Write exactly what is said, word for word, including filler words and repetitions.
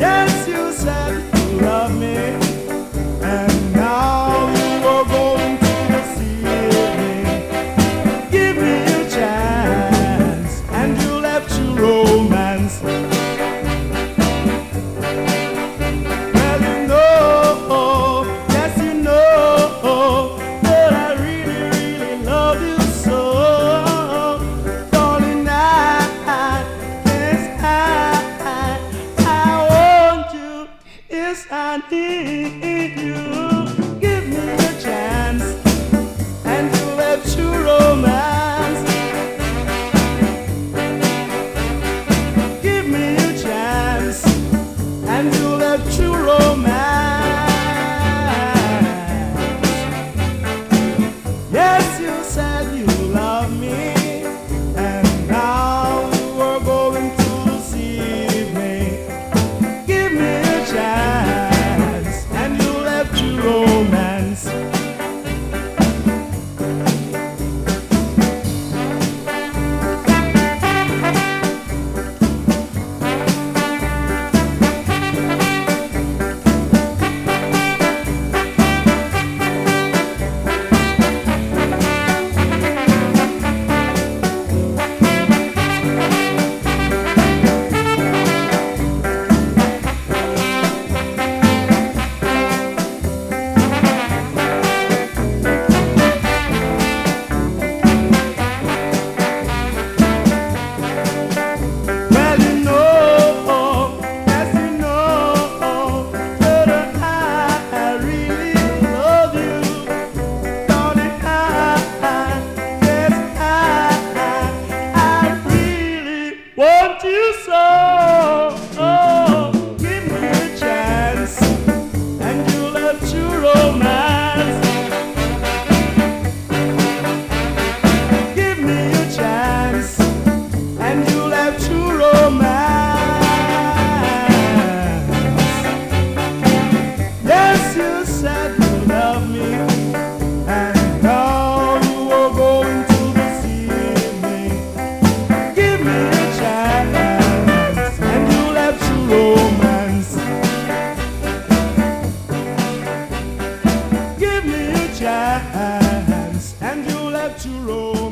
Yes, you said you love me, and now you are going to deceive me. Give me a chance, and you left your romance. Well, you know, yes, you know that I really, really love you so. Darling, I, yes, I, I want you, yes, I need you. Give me a chance, and you left your romance. Give me a chance, and you left your romance. Yes, you said you love me, and now you are going to deceive me. Give me a chance, and you left your romance. Well, you know, yes, you know that I really love you. Darling, I, yes, I, I really want you so. Oh, give me a chance, and you left your romance. Give me a chance, and you left your romance. Yes, you said you love me, and now you are going to deceive me. Give me a chance, and you left your romance. Give me a chance, and you left your romance.